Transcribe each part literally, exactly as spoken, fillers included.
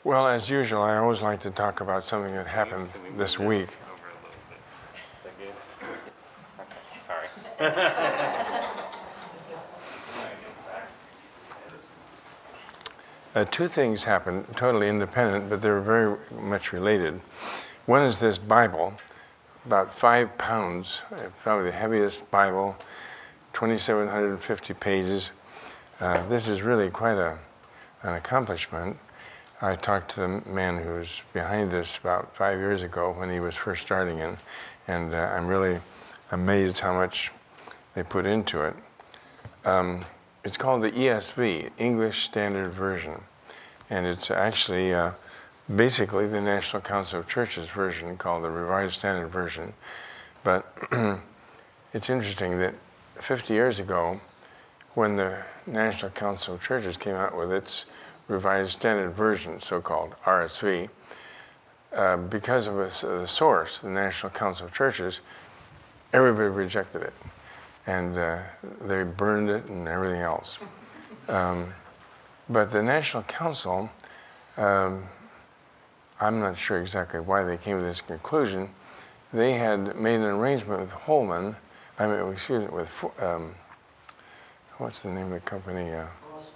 Well, as usual, I always like to talk about something that happened Can we move this this week. over a little bit? Is that good? Okay, sorry. Uh, two things happened, totally independent, but they're very much related. One is this Bible, about five pounds, uh, probably the heaviest Bible, two thousand seven hundred fifty pages. Uh, this is really quite a, an accomplishment. I talked to the man who was behind this about five years ago when he was first starting in, and uh, I'm really amazed how much they put into it. Um, it's called the E S V, English Standard Version, and it's actually uh, basically the National Council of Churches version called the Revised Standard Version. But it's interesting that fifty years ago, when the National Council of Churches came out with its Revised Standard Version, so-called R S V, uh, because of a, the source, the National Council of Churches, everybody rejected it. And uh, they burned it and everything else. Um, but the National Council, um, I'm not sure exactly why they came to this conclusion. They had made an arrangement with Holman, I mean, excuse me, with, um, what's the name of the company? Uh,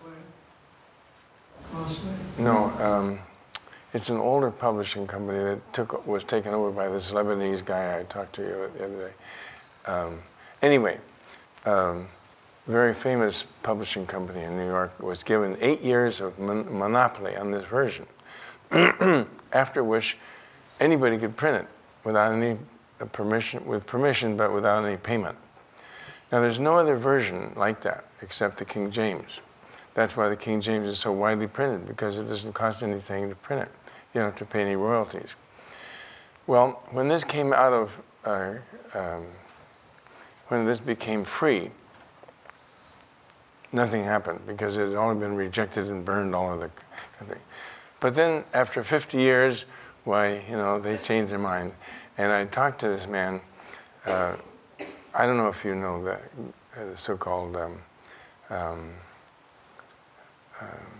Crossway. no, um, it's an older publishing company that took was taken over by this Lebanese guy I talked to you the other day. Um, anyway, um, very famous publishing company in New York was given eight years of mon- monopoly on this version, after which anybody could print it without any permission, with permission, but without any payment. Now, there's no other version like that except the King James. That's why the King James is so widely printed, because it doesn't cost anything to print it. You don't have to pay any royalties. Well, when this came out of, uh, um, when this became free, nothing happened because it had only been rejected and burned all over the country. But then after fifty years, why, you know, they changed their mind. And I talked to this man, uh, I don't know if you know the uh, so-called um, um, Um,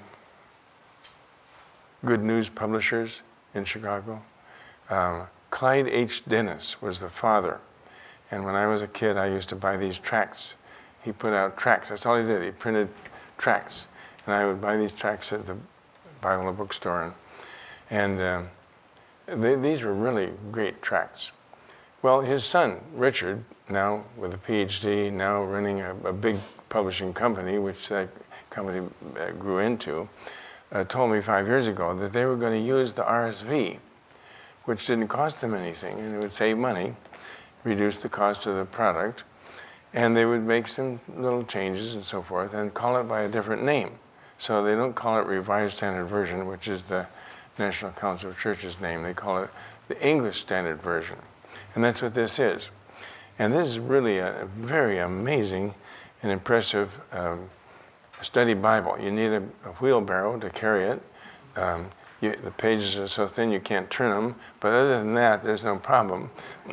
Good News Publishers in Chicago. Um, Clyde H. Dennis was the father. And when I was a kid, I used to buy these tracts. He put out tracts. That's all he did. He printed tracts. And I would buy these tracts at the Bible bookstore. And, and um, they, these were really great tracts. Well, his son, Richard, now with a P H D, now running a, a big publishing company, which that company uh, grew into, uh, told me five years ago that they were going to use the R S V, which didn't cost them anything, and it would save money, reduce the cost of the product, and they would make some little changes and so forth, and call it by a different name. So they don't call it Revised Standard Version, which is the National Council of Churches name. They call it the English Standard Version. And that's what this is. And this is really a very amazing and impressive um, study Bible. You need a, a wheelbarrow to carry it. Um, you, the pages are so thin you can't turn them, but other than that, there's no problem.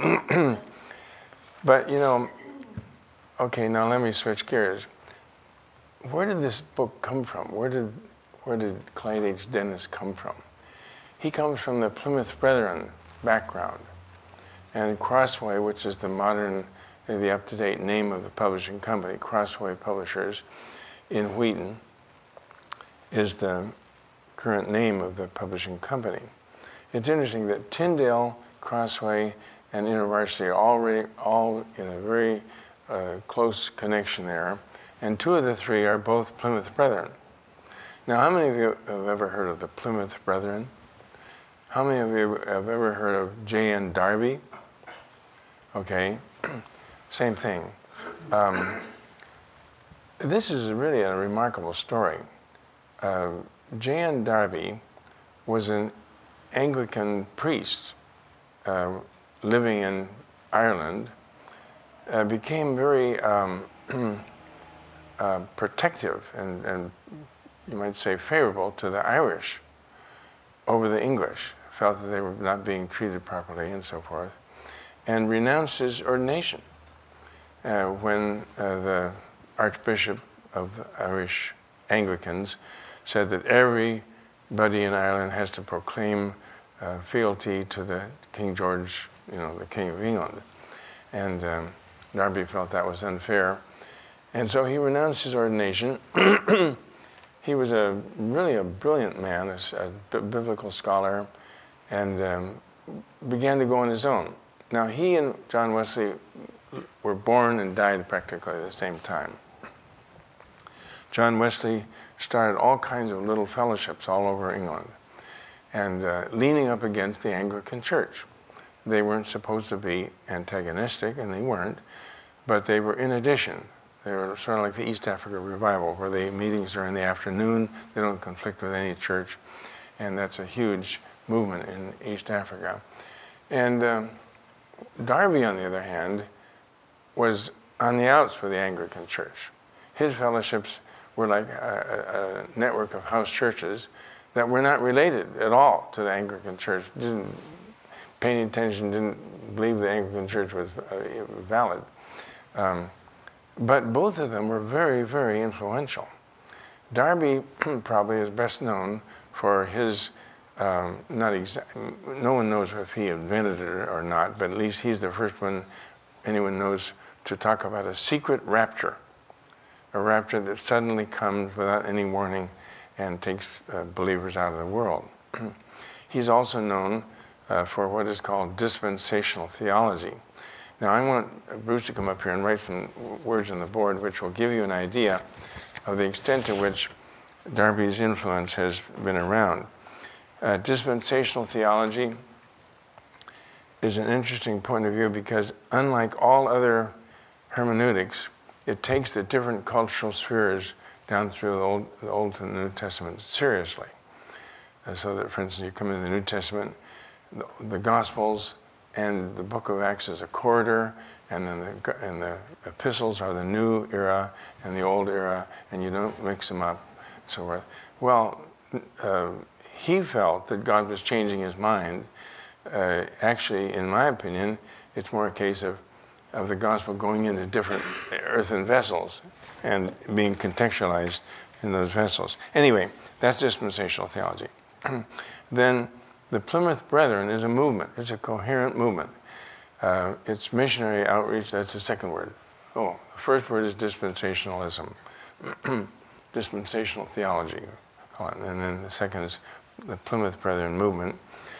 But, you know, okay, now let me switch gears. Where did this book come from? Where did, where did Clyde H. Dennis come from? He comes from the Plymouth Brethren background. And Crossway, which is the modern, the up-to-date name of the publishing company, Crossway Publishers in Wheaton, is the current name of the publishing company. It's interesting that Tyndale, Crossway, and InterVarsity are already all in a very uh, close connection there, and two of the three are both Plymouth Brethren. Now, how many of you have ever heard of the Plymouth Brethren? How many of you have ever heard of J N Darby? Okay, same thing. Um, this is really a remarkable story. Uh, J N Darby was an Anglican priest uh, living in Ireland, uh, became very um, uh, protective and, and you might say favorable to the Irish over the English, felt that they were not being treated properly and so forth, and renounced his ordination uh, when uh, the Archbishop of the Irish Anglicans said that every buddy in Ireland has to proclaim uh, fealty to the King George, you know, the King of England. And um, Darby felt that was unfair. And so he renounced his ordination. He was a really a brilliant man, a, a b- biblical scholar, and um, began to go on his own. Now, he and John Wesley were born and died practically at the same time. John Wesley started all kinds of little fellowships all over England, and uh, leaning up against the Anglican Church. They weren't supposed to be antagonistic, and they weren't, but they were in addition. They were sort of like the East Africa Revival, where the meetings are in the afternoon, they don't conflict with any church, and that's a huge movement in East Africa. And um, Darby, on the other hand, was on the outs with the Anglican Church. His fellowships were like a, a, a network of house churches that were not related at all to the Anglican Church, didn't pay any attention, didn't believe the Anglican Church was uh, valid. Um, but both of them were very, very influential. Darby probably is best known for his, um, not exact, no one knows if he invented it or not, but at least he's the first one anyone knows to talk about a secret rapture, a rapture that suddenly comes without any warning and takes uh, believers out of the world. He's also known uh, for what is called dispensational theology. Now, I want Bruce to come up here and write some words on the board which will give you an idea of the extent to which Darby's influence has been around. Uh, dispensational theology is an interesting point of view because unlike all other hermeneutics, it takes the different cultural spheres down through the Old, the Old and New Testament seriously. Uh, so that, for instance, you come into the New Testament, the, the Gospels and the book of Acts is a corridor, and then the, and the epistles are the new era and the old era, and you don't mix them up. So forth. Well, uh, he felt that God was changing his mind. Uh, actually, in my opinion, it's more a case of, of the gospel going into different earthen vessels and being contextualized in those vessels. Anyway, that's dispensational theology. Then the Plymouth Brethren is a movement. It's a coherent movement. Uh, it's missionary outreach. That's the second word. Oh, the first word is dispensationalism, dispensational theology. And then the second is the Plymouth Brethren movement.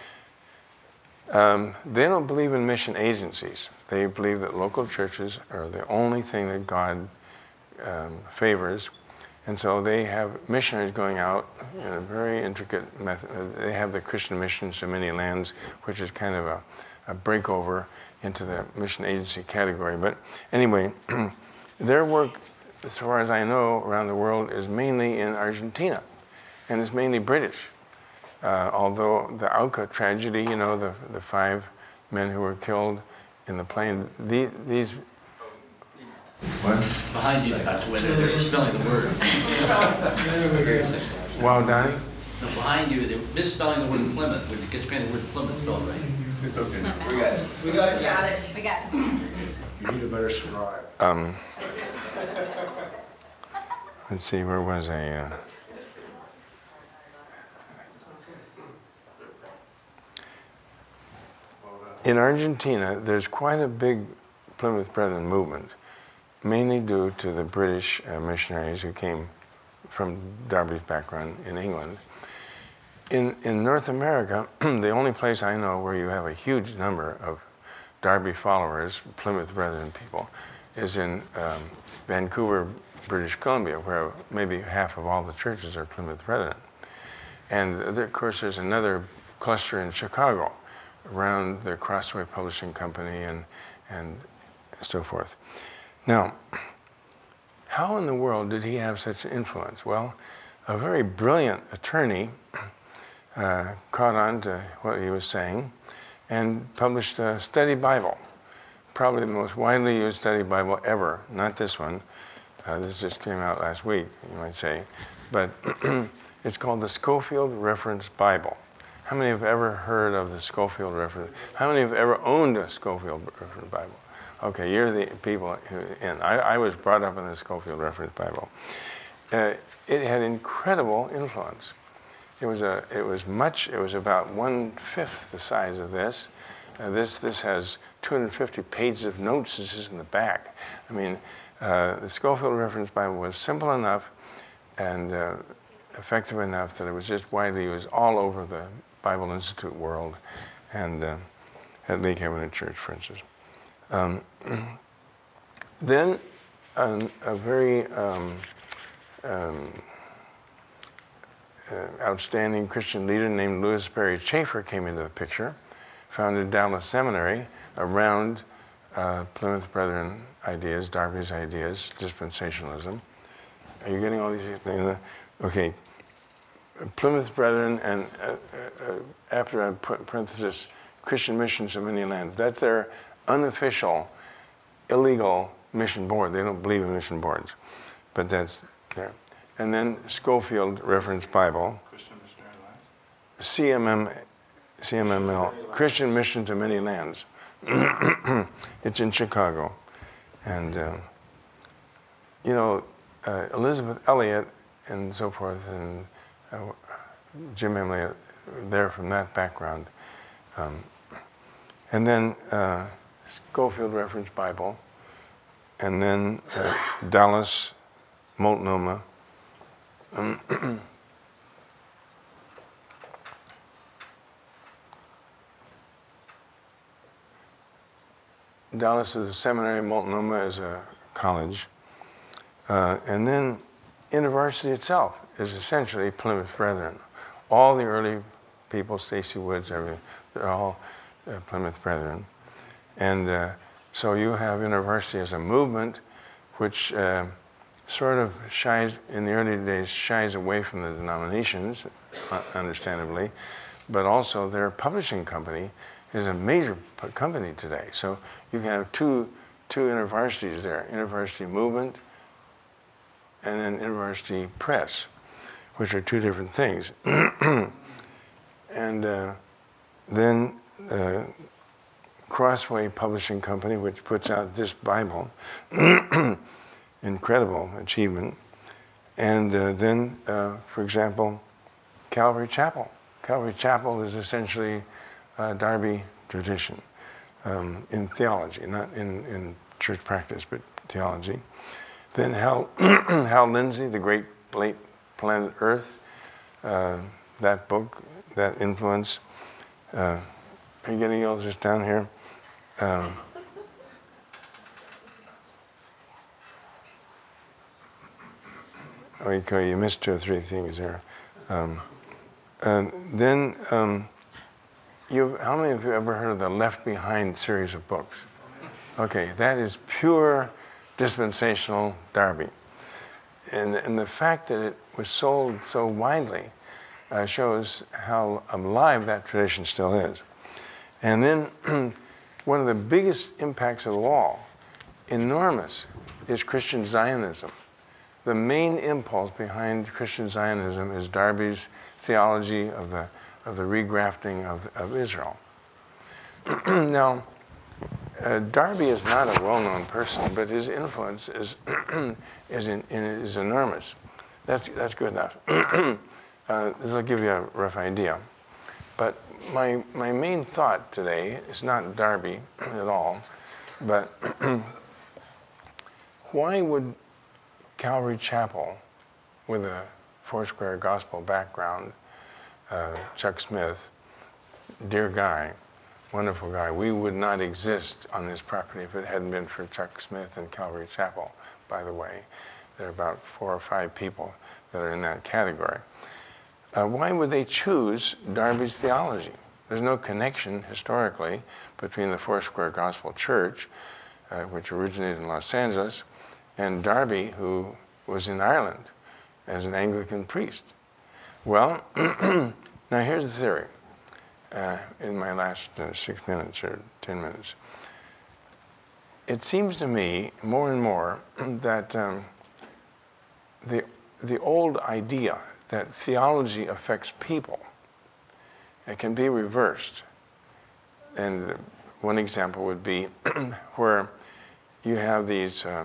Um, they don't believe in mission agencies. They believe that local churches are the only thing that God um, favors. And so they have missionaries going out in a very intricate method. They have the Christian missions to many lands, which is kind of a, a breakover into the mission agency category. But anyway, their work, as far as I know, around the world is mainly in Argentina, and it's mainly British. Uh, although the Auca tragedy, you know, the, the five men who were killed in the plane, the, these... What? Behind you, Doctor Winter, they're spelling the word. Wow, Donnie? No, behind you, they're misspelling the word Plymouth, which gets the word Plymouth spelled right. It's okay. We got it. We got it. Got it. We got it. You need a better scribe. Um, let's see, where was I? Uh, in Argentina, there's quite a big Plymouth Brethren movement, mainly due to the British uh, missionaries who came from Darby's background in England. In, in North America, the only place I know where you have a huge number of Darby followers, Plymouth Brethren people, is in um, Vancouver, British Columbia, where maybe half of all the churches are Plymouth Brethren. And there, of course, there's another cluster in Chicago around the Crossway Publishing Company and, and so forth. Now, how in the world did he have such an influence? Well, a very brilliant attorney uh, caught on to what he was saying and published a study Bible, probably the most widely used study Bible ever, not this one. Uh, this just came out last week, you might say. But it's called the Scofield Reference Bible. How many have ever heard of the Scofield Reference? How many have ever owned a Scofield Reference Bible? Okay, you're the people who, and I, I was brought up in the Scofield Reference Bible. Uh, it had incredible influence. It was a. It was much. It was about one fifth the size of this. Uh, this this has two hundred fifty pages of notes. This is in the back. I mean, uh, the Scofield Reference Bible was simple enough and uh, effective enough that it was just widely used all over the Bible Institute world, and uh, at Lake Covenant Church, for instance. Um, then, an, a very um, um, uh, outstanding Christian leader named Louis Perry Chafer came into the picture, founded Dallas Seminary around uh, Plymouth Brethren ideas, Darby's ideas, dispensationalism. Are you getting all these things? Okay. Plymouth Brethren, and uh, uh, after I put parenthesis, Christian Missions of Many Lands. That's their unofficial, illegal mission board. They don't believe in mission boards, but that's there. And then Scofield Reference Bible, Christian Missionary Alliance? C M M, C M M L, Christian Missions of Many Lands. It's in Chicago. And, uh, you know, uh, Elizabeth Elliot and so forth, and uh, Jim Emily, they're from that background. Um, and then uh, Scofield Reference Bible, and then uh, Dallas, Multnomah. Um, Dallas is a seminary, Multnomah is a college. Uh, and then University itself is essentially Plymouth Brethren. All the early people, Stacy Woods, everything, they're all uh, Plymouth Brethren. And uh, so you have University as a movement which uh, sort of shies, in the early days, shies away from the denominations, uh, understandably, but also their publishing company is a major p- company today. So you can have two, two universities there, University Movement and then University Press, which are two different things. And uh, then uh, Crossway Publishing Company, which puts out this Bible, incredible achievement. And uh, then, uh, for example, Calvary Chapel. Calvary Chapel is essentially uh, Darby tradition um, in theology, not in, in church practice, but theology. Then Hal, Hal Lindsey, The Great Late Planet Earth, uh, that book, that influence. Uh, are you getting all this down here? Um, oh, you, you missed two or three things there. Um, and then, um, you, how many of you ever heard of the Left Behind series of books? Okay, that is pure dispensational Darby. And, and the fact that it was sold so widely uh, shows how alive that tradition still is. And then one of the biggest impacts of all, enormous, is Christian Zionism. The main impulse behind Christian Zionism is Darby's theology of the, of the regrafting of, of Israel. Now, Uh, Darby is not a well-known person, but his influence is is, in, in, is enormous. That's that's good enough. uh, this will give you a rough idea. But my my main thought today is not Darby at all, but why would Calvary Chapel, with a Foursquare gospel background, uh, Chuck Smith, dear guy, wonderful guy. We would not exist on this property if it hadn't been for Chuck Smith and Calvary Chapel, by the way. There are about four or five people that are in that category. Uh, why would they choose Darby's theology? There's no connection historically between the Foursquare Gospel Church, uh, which originated in Los Angeles, and Darby, who was in Ireland as an Anglican priest. Well, now here's the theory. Uh, in my last uh, six minutes or ten minutes. It seems to me more and more that um, the, the old idea that theology affects people, it can be reversed. And one example would be where you have these uh,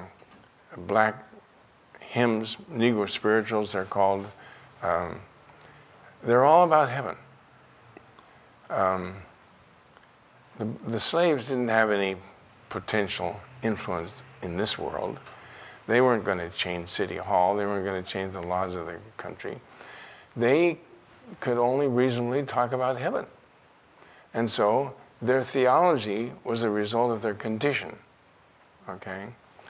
black hymns, Negro spirituals, they're called, um, they're all about heaven. Um, the, the slaves didn't have any potential influence in this world. They weren't going to change City Hall. They weren't going to change the laws of the country. They could only reasonably talk about heaven. And so their theology was a result of their condition. Okay?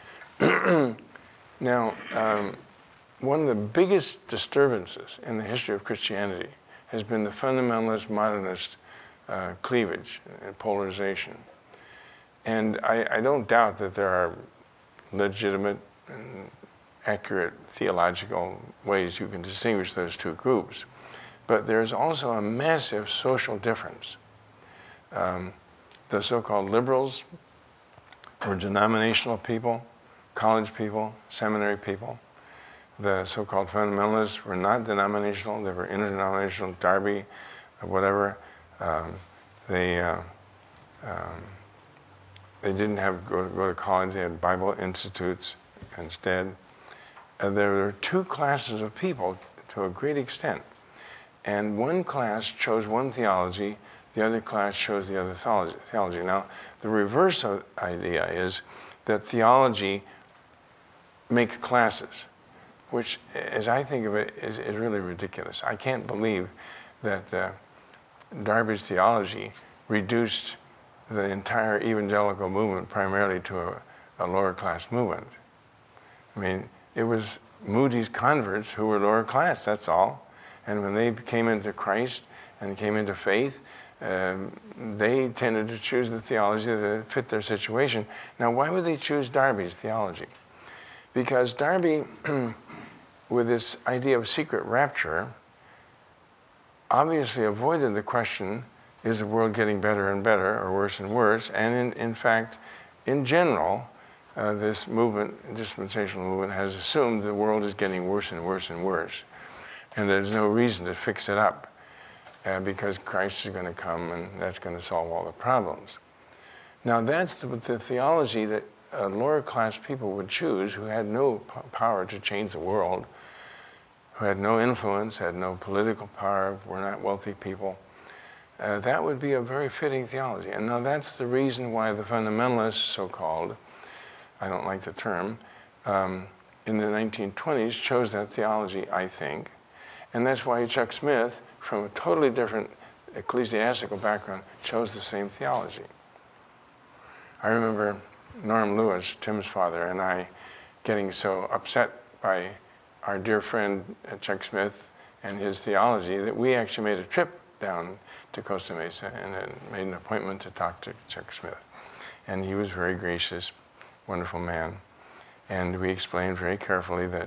Now, um, one of the biggest disturbances in the history of Christianity has been the fundamentalist modernist uh, cleavage and polarization. And I, I don't doubt that there are legitimate and accurate theological ways you can distinguish those two groups. But there's also a massive social difference. Um, the so-called liberals were denominational people, college people, seminary people. The so-called fundamentalists were not denominational. They were interdenominational, Darby, whatever. Um, they uh, um, they didn't have go, go to college. They had Bible institutes instead. Uh, there were two classes of people to a great extent. And one class chose one theology, the other class chose the other theology. Now, the reverse of the idea is that theology makes classes, which, as I think of it, is, is really ridiculous. I can't believe that uh, Darby's theology reduced the entire evangelical movement primarily to a, a lower class movement. I mean, it was Moody's converts who were lower class, that's all. And when they came into Christ and came into faith, um, they tended to choose the theology that fit their situation. Now, why would they choose Darby's theology? Because Darby, with this idea of secret rapture, obviously avoided the question, is the world getting better and better or worse and worse? And in, in fact, in general, uh, this movement, dispensational movement, has assumed the world is getting worse and worse and worse. And there's no reason to fix it up uh, because Christ is going to come and that's going to solve all the problems. Now that's the, the theology that uh, lower class people would choose who had no p- power to change the world, who had no influence, had no political power, were not wealthy people. Uh, that would be a very fitting theology. And now that's the reason why the fundamentalists, so-called, I don't like the term, um, in the nineteen twenties chose that theology, I think. And that's why Chuck Smith, from a totally different ecclesiastical background, chose the same theology. I remember Norm Lewis, Tim's father, and I getting so upset by our dear friend uh, Chuck Smith and his theology that we actually made a trip down to Costa Mesa and uh, made an appointment to talk to Chuck Smith. And he was very gracious, wonderful man. And we explained very carefully that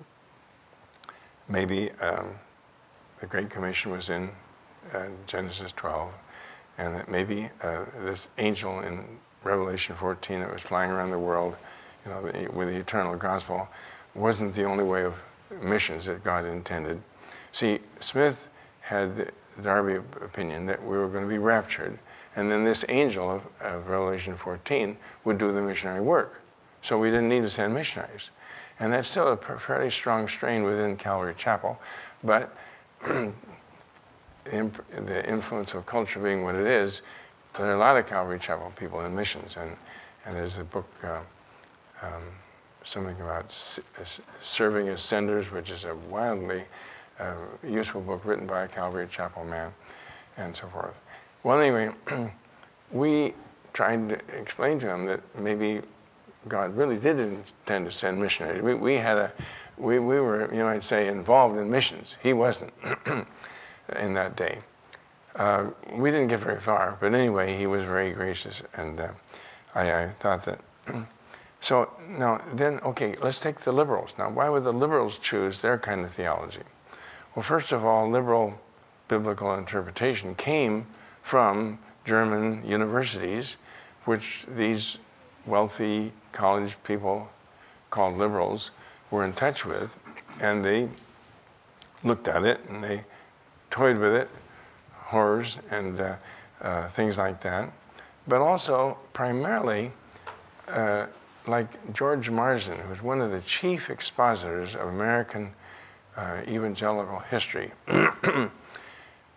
maybe um, the Great Commission was in uh, Genesis twelve, and that maybe uh, this angel in Revelation fourteen that was flying around the world, you know, the, with the eternal gospel, wasn't the only way of missions that God intended. See, Smith had the Darby opinion that we were going to be raptured, and then this angel of, of Revelation fourteen would do the missionary work. So we didn't need to send missionaries. And that's still a fairly strong strain within Calvary Chapel, but the influence of culture being what it is, there are a lot of Calvary Chapel people in missions, and, and there's a book, uh, um, something about s- serving as senders, which is a wildly uh, useful book written by a Calvary Chapel man, and so forth. Well, anyway, we tried to explain to him that maybe God really did intend to send missionaries. We, we had a, we, we were, you might say, involved in missions. He wasn't in that day. Uh, we didn't get very far, but anyway, he was very gracious, and uh, I, I thought that. So now, then, okay, let's take the liberals. Now, why would the liberals choose their kind of theology? Well, first of all, liberal biblical interpretation came from German universities, which these wealthy college people called liberals were in touch with, and they looked at it and they toyed with it, horrors and uh, uh, things like that. But also, primarily, uh, like George Marsden, who was one of the chief expositors of American uh, evangelical history,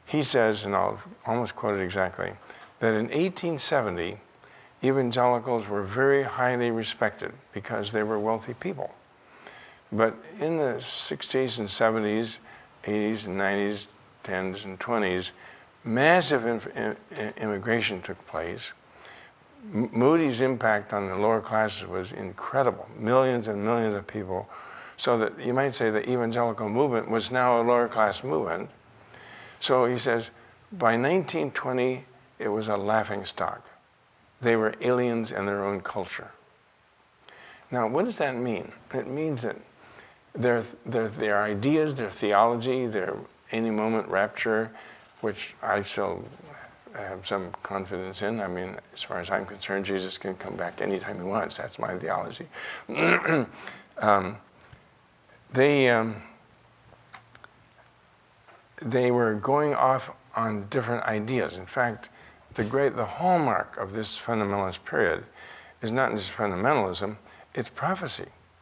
he says, and I'll almost quote it exactly, that in eighteen seventy, evangelicals were very highly respected because they were wealthy people. But in the sixties and seventies, eighties and nineties, tens and twenties, massive in, in, immigration took place. M- Moody's impact on the lower classes was incredible. Millions and millions of people. So that you might say the evangelical movement was now a lower class movement. So he says, by nineteen twenty, it was a laughing stock. They were aliens in their own culture. Now, what does that mean? It means that their, their, their ideas, their theology, their any moment rapture, which I still have some confidence in. I mean, as far as I'm concerned, Jesus can come back anytime he wants. That's my theology. um, they, um, they were going off on different ideas. In fact, the great, the hallmark of this fundamentalist period is not just fundamentalism, it's prophecy.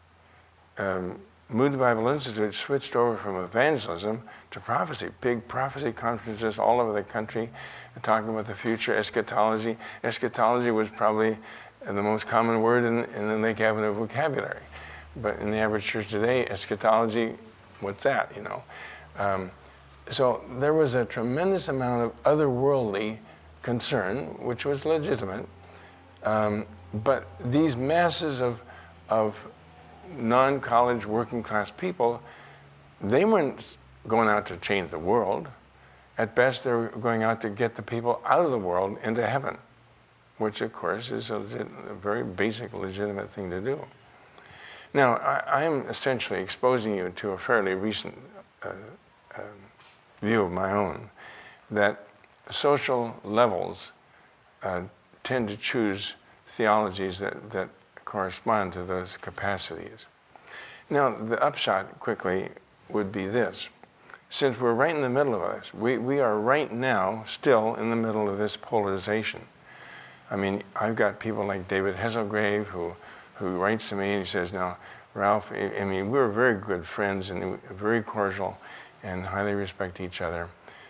Um, Moody Bible Institute switched over from evangelism to prophecy. Big prophecy conferences all over the country talking about the future, eschatology. Eschatology was probably the most common word in, in the Lake Avenue vocabulary. But in the average church today, eschatology, what's that, you know? Um, so there was a tremendous amount of otherworldly concern, which was legitimate. Um, but these masses of, of non-college working class people, they weren't going out to change the world. At best, they were going out to get the people out of the world into heaven, which of course is a, legit, a very basic, legitimate thing to do. Now, I am essentially exposing you to a fairly recent uh, uh, view of my own, that social levels uh, tend to choose theologies that, that correspond to those capacities. Now, the upshot quickly would be this. Since we're right in the middle of this, we, we are right now still in the middle of this polarization. I mean, I've got people like David Hesselgrave who, who writes to me and he says, now, Ralph, I mean, we're very good friends and very cordial and highly respect each other.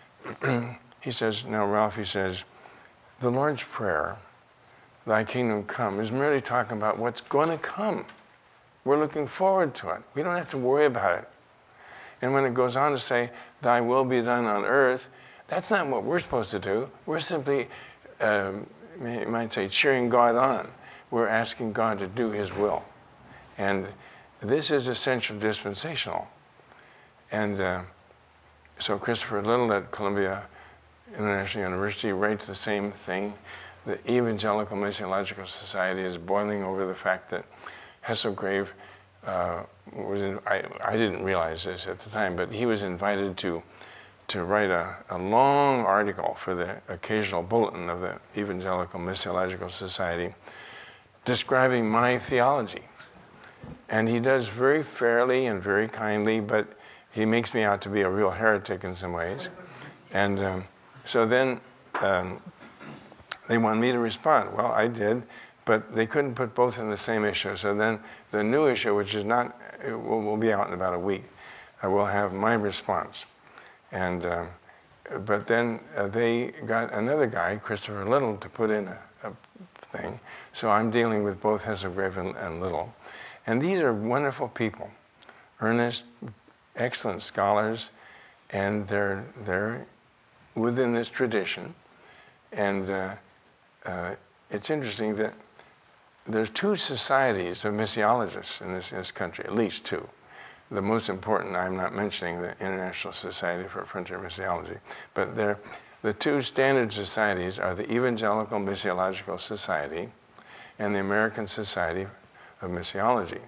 He says, now, Ralph, he says, the Lord's Prayer, thy kingdom come, is merely talking about what's going to come. We're looking forward to it. We don't have to worry about it. And when it goes on to say, thy will be done on earth, that's not what we're supposed to do. We're simply, um, you might say, cheering God on. We're asking God to do his will. And this is essential dispensational. And uh, so Christopher Little at Columbia International University writes the same thing. The Evangelical Missiological Society is boiling over the fact that Hesselgrave uh, was in, I, I didn't realize this at the time, but he was invited to to write a, a long article for the occasional bulletin of the Evangelical Missiological Society describing my theology. And he does very fairly and very kindly, but he makes me out to be a real heretic in some ways. And um, so then um, they wanted me to respond. Well, I did, but they couldn't put both in the same issue. So then the new issue, which is not, it will, will be out in about a week, I will have my response. And um, but then uh, they got another guy, Christopher Little, to put in a, a thing. So I'm dealing with both Hesselgrave and, and Little. And these are wonderful people, earnest, excellent scholars, and they're, they're within this tradition. And uh, uh, it's interesting that there's two societies of missiologists in this, in this country, at least two. The most important, I'm not mentioning the International Society for Frontier Missiology, but they're, the two standard societies are the Evangelical Missiological Society and the American Society of Missiology.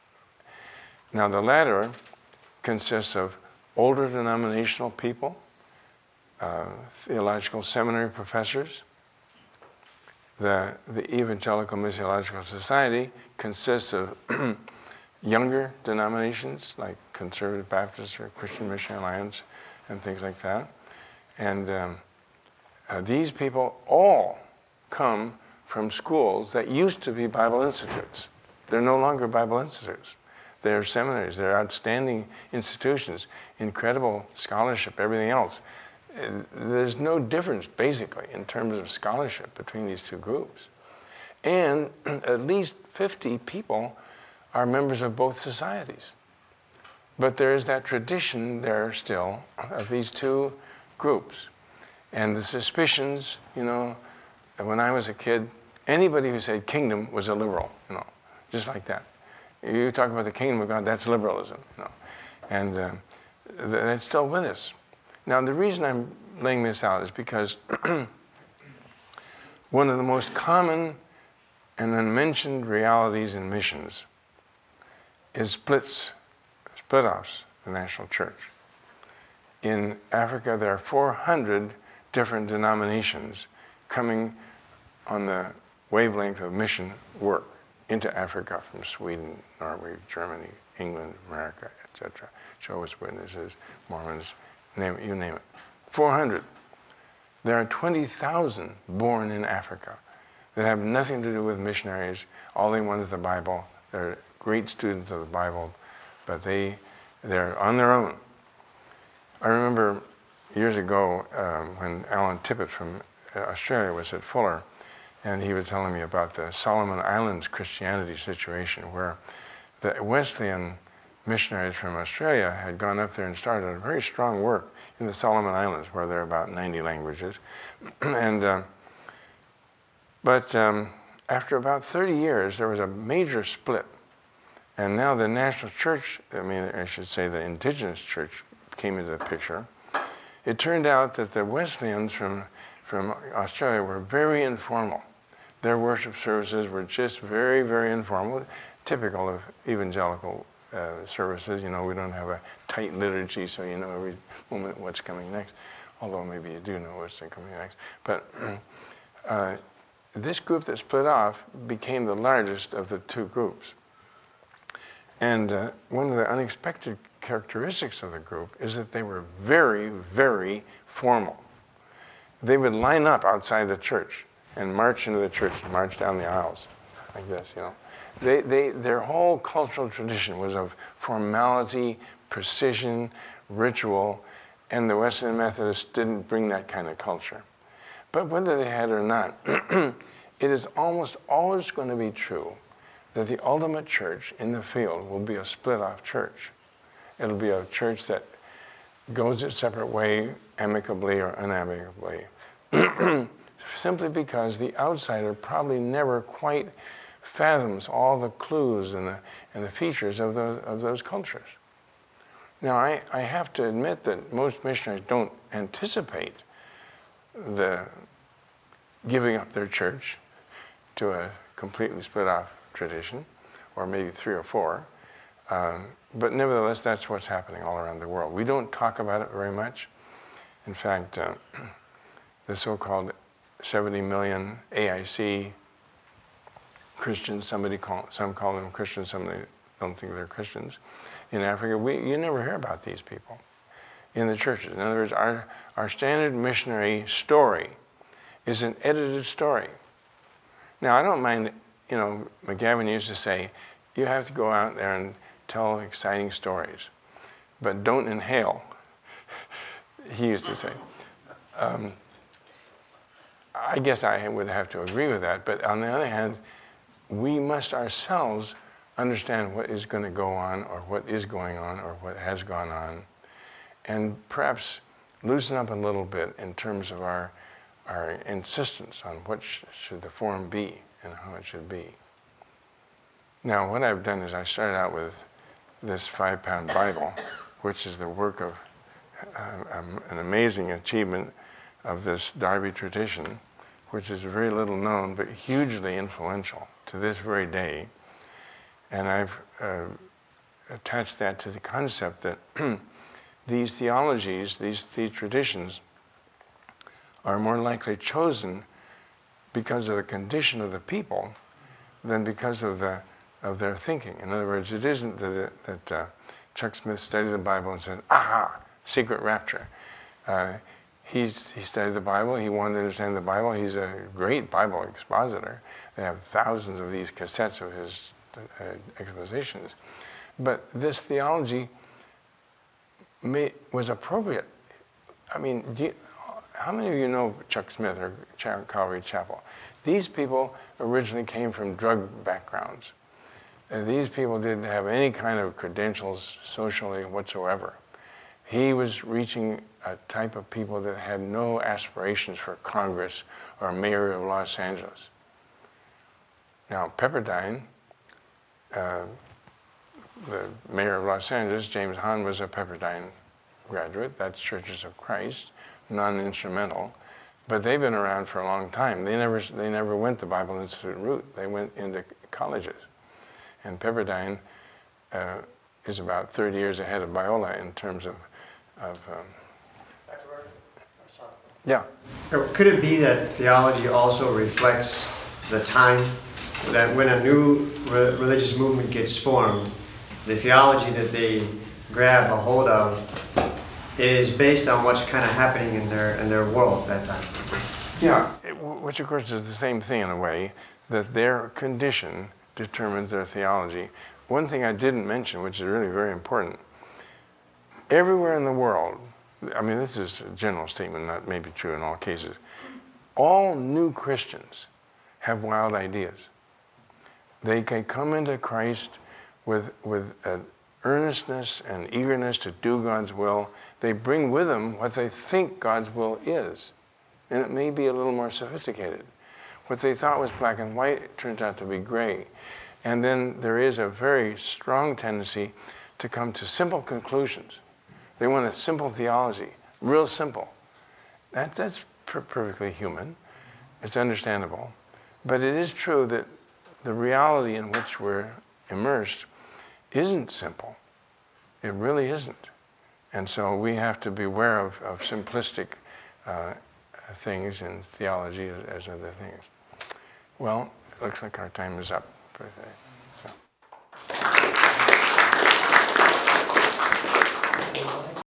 Now, the latter consists of older denominational people, uh, theological seminary professors. The, the Evangelical Missiological Society consists of younger denominations like Conservative Baptists or Christian Mission Alliance and things like that. And um, uh, these people all come from schools that used to be Bible institutes. They're no longer Bible institutes. They're seminaries. They're outstanding institutions, incredible scholarship, everything else. uh, there's no difference, basically, in terms of scholarship between these two groups. And at least fifty people are members of both societies. But there is that tradition there still of these two groups. And the suspicions, you know, when I was a kid, anybody who said kingdom was a liberal, you know, just like that. You talk about the kingdom of God, that's liberalism, you know. And uh, that's still with us. Now, the reason I'm laying this out is because one of the most common and unmentioned realities in missions is splits, split-offs, the national church. In Africa, there are four hundred different denominations coming on the wavelength of mission work into Africa from Sweden, Norway, Germany, England, America, et cetera. Jehovah's Witnesses, Mormons, name it, you name it. four hundred. There are twenty thousand born in Africa that have nothing to do with missionaries. All they want is the Bible. They're great students of the Bible, but they, they're on their own. I remember years ago um, when Alan Tippett from Australia was at Fuller, and he was telling me about the Solomon Islands Christianity situation, where the Wesleyan missionaries from Australia had gone up there and started a very strong work in the Solomon Islands, where there are about ninety languages. and uh, But um, after about thirty years, there was a major split. And now the national church, I mean, I should say the indigenous church came into the picture. It turned out that the Wesleyans from, from Australia were very informal. Their worship services were just very, very informal, typical of evangelical uh, services. You know, we don't have a tight liturgy, so you know every moment what's coming next, although maybe you do know what's coming next. But uh, this group that split off became the largest of the two groups. And uh, one of the unexpected characteristics of the group is that they were very, very formal. They would line up outside the church and march into the church and march down the aisles like this, you know. They, they, their whole cultural tradition was of formality, precision, ritual, and the Wesleyan Methodists didn't bring that kind of culture. But whether they had or not, it is almost always going to be true that the ultimate church in the field will be a split-off church. It'll be a church that goes its separate way, amicably or unamicably, simply because the outsider probably never quite fathoms all the clues and the, and the features of those, of those cultures. Now, I, I have to admit that most missionaries don't anticipate the giving up their church to a completely split-off tradition, or maybe three or four. Um, but nevertheless, that's what's happening all around the world. We don't talk about it very much. In fact, uh, the so-called seventy million A I C Christians, somebody call, some call them Christians, some they don't think they're Christians, in Africa, we, you never hear about these people in the churches. In other words, our, our standard missionary story is an edited story. Now, I don't mind, you know, McGavin used to say, you have to go out there and tell exciting stories, but don't inhale, he used to say. Um, I guess I would have to agree with that, but on the other hand, we must ourselves understand what is going to go on, or what is going on, or what has gone on, and perhaps loosen up a little bit in terms of our, our insistence on what sh- should the form be and how it should be. Now, what I've done is I started out with this five-pound Bible, which is the work of uh, um, an amazing achievement of this Darby tradition, which is very little known but hugely influential to this very day. And I've uh, attached that to the concept that these theologies, these, these traditions, are more likely chosen because of the condition of the people than because of the of their thinking. In other words, it isn't that, that uh, Chuck Smith studied the Bible and said, aha, secret rapture. Uh, he's, he studied the Bible, he wanted to understand the Bible, he's a great Bible expositor. They have thousands of these cassettes of his uh, expositions. But this theology may, was appropriate I mean, do you, how many of you know Chuck Smith or Ch- Calvary Chapel? These people originally came from drug backgrounds. Uh, these people didn't have any kind of credentials socially whatsoever. He was reaching a type of people that had no aspirations for Congress or mayor of Los Angeles. Now, Pepperdine, uh, the mayor of Los Angeles, James Hahn, was a Pepperdine graduate. That's Churches of Christ, non-instrumental. But they've been around for a long time. They never, they never went the Bible Institute route. They went into colleges. And Pepperdine uh, is about thirty years ahead of Biola in terms of, of um, yeah. Could it be that theology also reflects the time, that when a new re- religious movement gets formed, the theology that they grab a hold of is based on what's kind of happening in their in their world at that time? Yeah, it, which of course is the same thing in a way, that their condition determines their theology. One thing I didn't mention, which is really very important, everywhere in the world, I mean, this is a general statement, not maybe true in all cases, all new Christians have wild ideas. They can come into Christ with, with an earnestness and eagerness to do God's will. They bring with them what they think God's will is. And it may be a little more sophisticated. What they thought was black and white turns out to be gray. And then there is a very strong tendency to come to simple conclusions. They want a simple theology, real simple. That, that's per- perfectly human. It's understandable. But it is true that the reality in which we're immersed isn't simple. It really isn't. And so we have to beware of, of simplistic uh, things in theology as, as other things. Well, it looks like our time is up for today. So.